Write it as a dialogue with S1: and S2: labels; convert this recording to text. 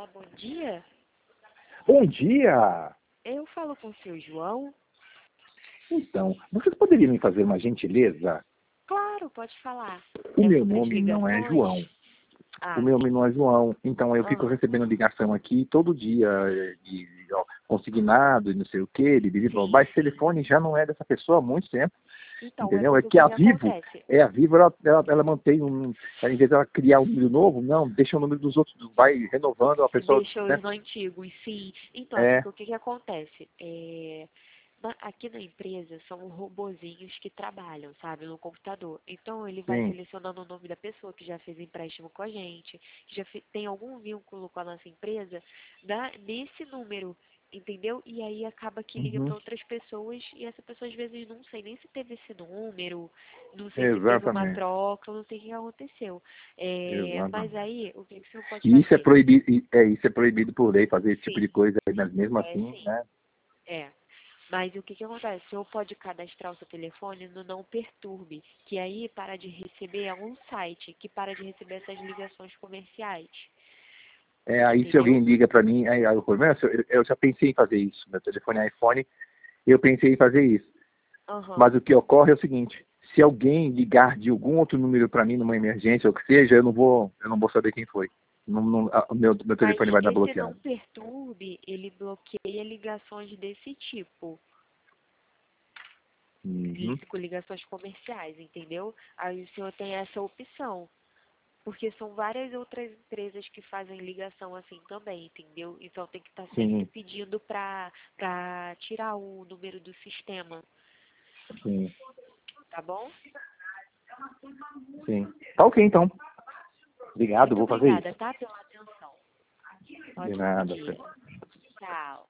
S1: Olá, bom dia.
S2: Bom dia!
S1: Eu falo com o seu João?
S2: Então, vocês poderiam me fazer uma gentileza?
S1: Claro, pode falar.
S2: O
S1: É
S2: meu
S1: sobre as
S2: nome não é
S1: ligações?
S2: João. O
S1: Ah,
S2: meu nome não é João. Então eu fico
S1: aham,
S2: recebendo ligação aqui todo dia, ó, consignado e não sei o quê,
S1: sim,
S2: mas esse
S1: sim.
S2: telefone já não é dessa pessoa há muito tempo,
S1: Então, é
S2: entendeu? É
S1: porque o
S2: que
S1: que
S2: a
S1: que
S2: Vivo,
S1: acontece?
S2: ela mantém em vez de ela criar um número novo, não, deixa o número dos outros, vai renovando, a pessoa,
S1: Deixa
S2: né?
S1: os antigos, sim. Então, é
S2: É,
S1: porque o que que acontece? Aqui na empresa são robozinhos que trabalham, sabe, no computador. Então, ele vai
S2: sim.
S1: selecionando o nome da pessoa que já fez empréstimo com a gente, que já tem algum vínculo com a nossa empresa, nesse número, entendeu? E aí acaba que liga para
S2: Uhum.
S1: outras pessoas e essa pessoa às vezes não sei nem se teve esse número, não sei se teve uma
S2: Exatamente.
S1: troca, não sei o que aconteceu. Mas
S2: Exatamente.
S1: aí, o que que você pode
S2: E
S1: fazer?
S2: isso é proibido por lei, fazer esse tipo
S1: Sim,
S2: de coisa, mas mesmo
S1: é
S2: assim,
S1: sim.
S2: né?
S1: É. Mas o que que acontece? O senhor pode cadastrar o seu telefone no Não Perturbe, que aí para de receber, é um site que para de receber essas ligações comerciais.
S2: Aí se
S1: Entendeu?
S2: alguém liga para mim, aí o problema é, eu já pensei em fazer isso, meu telefone é iPhone, eu pensei em fazer isso.
S1: Aham.
S2: Mas o que ocorre é o seguinte, se alguém ligar de algum outro número para mim numa emergência ou o que seja, eu não vou saber quem foi. Meu
S1: Mas
S2: telefone vai estar
S1: esse Não
S2: bloqueado.
S1: Perturbe, ele bloqueia ligações desse tipo,
S2: Uhum.
S1: com ligações comerciais, entendeu? Aí o senhor tem essa opção. Porque são várias outras empresas que fazem ligação assim também, entendeu? Então tem que estar sempre
S2: Sim,
S1: pedindo para tirar o número do sistema,
S2: sim,
S1: tá bom?
S2: sim. Tá ok então. Obrigado,
S1: Muito
S2: vou fazer
S1: obrigada,
S2: isso.
S1: tá? Pela atenção.
S2: De
S1: Ótimo
S2: nada.
S1: dia. Tchau.